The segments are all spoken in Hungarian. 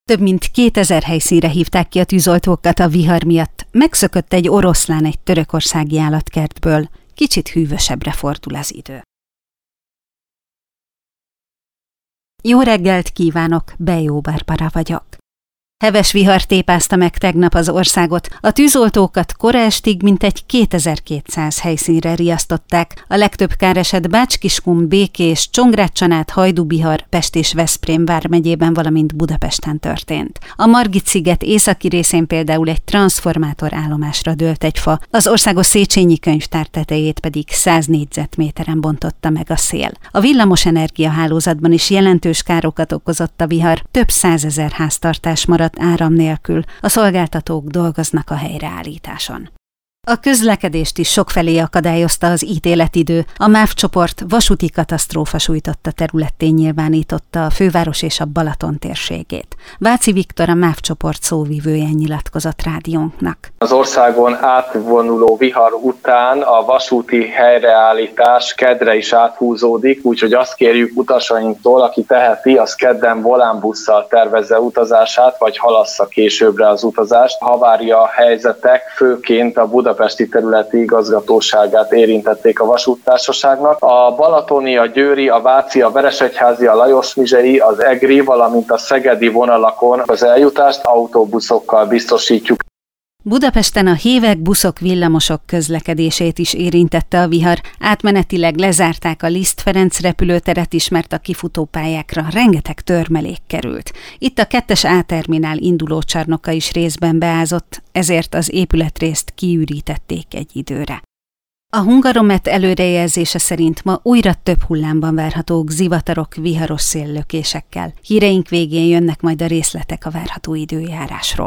Több mint 2000 helyszínre hívták ki a tűzoltókat a vihar miatt. Megszökött egy oroszlán egy törökországi állatkertből. Kicsit hűvösebbre fordul az idő. Jó reggelt kívánok, Bejó Barbara vagyok. Heves vihar tépázta meg tegnap az országot, a tűzoltókat kora estig mintegy 2200 helyszínre riasztották, a legtöbb káreset Bács-Kiskun, Békés, Csongrád-Csanád, Hajdú-Bihar, Pest és Veszprém vármegyében, valamint Budapesten történt. A Margit-sziget északi részén például egy transzformátor állomásra dőlt egy fa, az országos Széchenyi könyvtár tetejét pedig 100 négyzetméteren bontotta meg a szél. A villamos energiahálózatban is jelentős károkat okozott a vihar, több 100 000 háztartás maradt áram nélkül, a szolgáltatók dolgoznak a helyreállításon. A közlekedést is sokfelé akadályozta az ítéletidő, a MÁV csoport vasúti katasztrófa sújtotta területté nyilvánította a főváros és a Balaton térségét. Váci Viktor, a MÁV csoport szóvivője nyilatkozott rádiónknak. Az országon átvonuló vihar után a vasúti helyreállítás keddre is áthúzódik, úgyhogy azt kérjük utasainktól, aki teheti, az kedden volánbusszal tervezze utazását, vagy halassza későbbre az utazást. Havária helyzetek főként a budapesti területi igazgatóságát érintették a vasúttársaságnak. A balatoni, a győri, a váci, a veresegyházi, a lajosmizsei, az egri, valamint a szegedi vonalakon az eljutást autóbuszokkal biztosítjuk. Budapesten a hévek, buszok, villamosok közlekedését is érintette a vihar. Átmenetileg lezárták a Liszt Ferenc repülőteret is, mert a kifutópályákra rengeteg törmelék került. Itt a 2-es A-terminál indulócsarnoka is részben beázott, ezért az épületrészt kiürítették egy időre. A Hungaromet előrejelzése szerint ma újra több hullámban várhatók zivatarok viharos széllökésekkel. Híreink végén jönnek majd a részletek a várható időjárásról.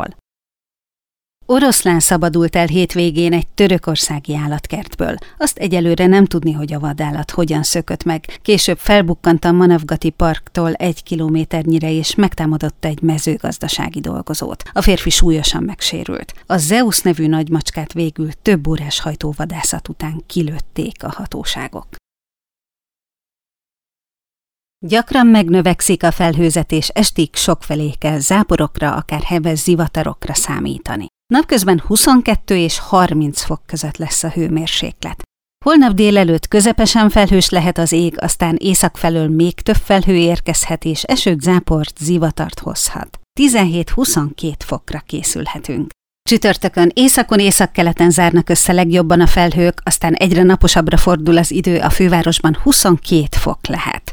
Oroszlán szabadult el hétvégén egy törökországi állatkertből. Azt egyelőre nem tudni, hogy a vadállat hogyan szökött meg. Később felbukkant a Manavgati parktól 1 kilométernyire és megtámadott egy mezőgazdasági dolgozót. A férfi súlyosan megsérült. A Zeus nevű nagymacskát végül több órás hajtóvadászat után kilőtték a hatóságok. Gyakran megnövekszik a felhőzet és estig sokfelé kell záporokra, akár heves zivatarokra számítani. Napközben 22 és 30 fok között lesz a hőmérséklet. Holnap délelőtt közepesen felhős lehet az ég, aztán észak felől még több felhő érkezhet és esőt, záport, zivatart hozhat. 17-22 fokra készülhetünk. Csütörtökön északon, északkeleten zárnak össze legjobban a felhők, aztán egyre naposabbra fordul az idő, a fővárosban 22 fok lehet.